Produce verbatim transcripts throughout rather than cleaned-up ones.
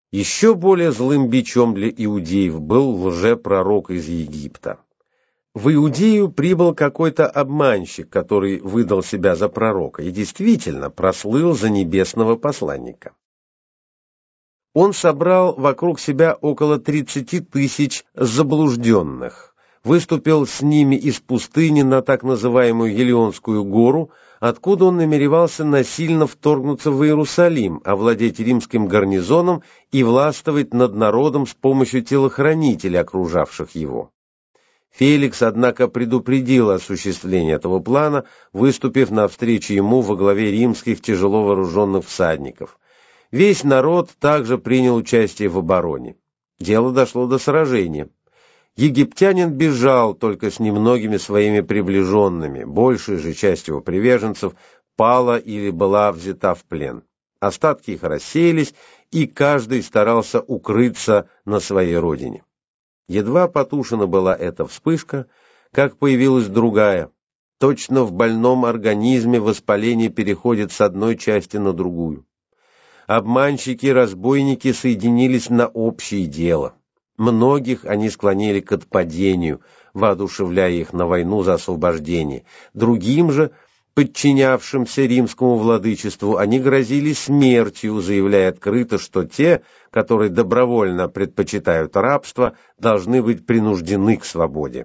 Еще более злым бичом для иудеев был лжепророк из Египта. В Иудею прибыл какой-то обманщик, который выдал себя за пророка и действительно прослыл за небесного посланника. Он собрал вокруг себя около тридцати тысяч заблужденных, выступил с ними из пустыни на так называемую Елеонскую гору, откуда он намеревался насильно вторгнуться в Иерусалим, овладеть римским гарнизоном и властвовать над народом с помощью телохранителей, окружавших его. Феликс, однако, предупредил осуществление этого плана, выступив навстречу ему во главе римских тяжело вооруженных всадников. Весь народ также принял участие в обороне. Дело дошло до сражения. Египтянин бежал только с немногими своими приближенными, большая же часть его приверженцев пала или была взята в плен. Остатки их рассеялись, и каждый старался укрыться на своей родине. Едва потушена была эта вспышка, как появилась другая. Точно в больном организме воспаление переходит с одной части на другую. Обманщики и разбойники соединились на общее дело. Многих они склонили к отпадению, воодушевляя их на войну за освобождение. Другим же, подчинявшимся римскому владычеству, они грозили смертью, заявляя открыто, что те, которые добровольно предпочитают рабство, должны быть принуждены к свободе.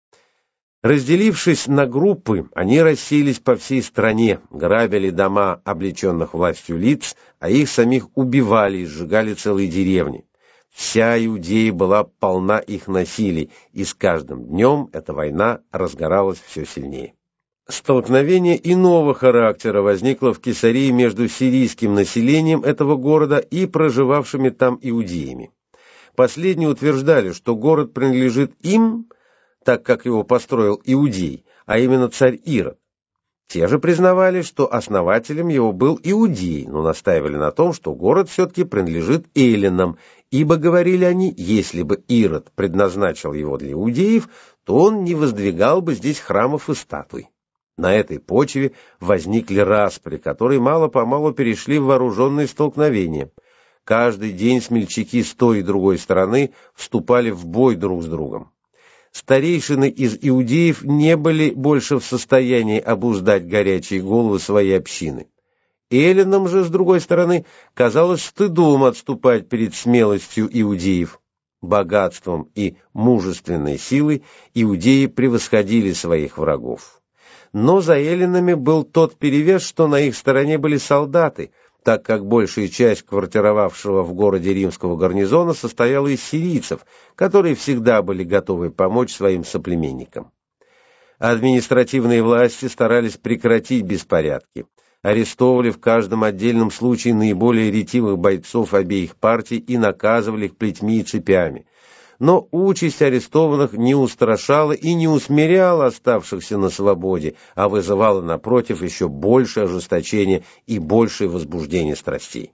Разделившись на группы, они расселись по всей стране, грабили дома облеченных властью лиц, а их самих убивали и сжигали целые деревни. Вся Иудея была полна их насилий, и с каждым днем эта война разгоралась все сильнее. Столкновение иного характера возникло в Кесарии между сирийским населением этого города и проживавшими там иудеями. Последние утверждали, что город принадлежит им, так как его построил иудей, а именно царь Ирод. Те же признавали, что основателем его был иудей, но настаивали на том, что город все-таки принадлежит эллинам, ибо, говорили они, если бы Ирод предназначил его для иудеев, то он не воздвигал бы здесь храмов и статуй. На этой почве возникли распри, которые мало-помалу перешли в вооруженные столкновения. Каждый день смельчаки с той и другой стороны вступали в бой друг с другом. Старейшины из иудеев не были больше в состоянии обуздать горячие головы своей общины. Эллинам же, с другой стороны, казалось стыдом отступать перед смелостью иудеев. Богатством и мужественной силой иудеи превосходили своих врагов. Но за эллинами был тот перевес, что на их стороне были солдаты, так как большая часть квартировавшего в городе римского гарнизона состояла из сирийцев, которые всегда были готовы помочь своим соплеменникам. Административные власти старались прекратить беспорядки, арестовывали в каждом отдельном случае наиболее ретивых бойцов обеих партий и наказывали их плетьми и цепями. Но участь арестованных не устрашала и не усмиряла оставшихся на свободе, а вызывала, напротив, еще большее ожесточение и большее возбуждение страстей.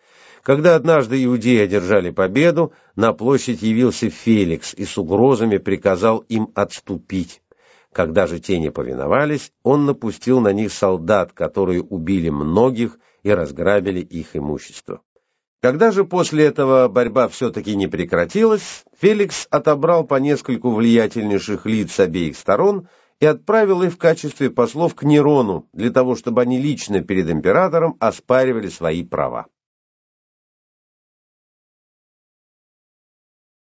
Когда однажды иудеи одержали победу, на площадь явился Феликс и с угрозами приказал им отступить. Когда же те не повиновались, он напустил на них солдат, которые убили многих и разграбили их имущество. Когда же после этого борьба все-таки не прекратилась, Феликс отобрал по нескольку влиятельнейших лиц с обеих сторон и отправил их в качестве послов к Нерону, для того, чтобы они лично перед императором оспаривали свои права.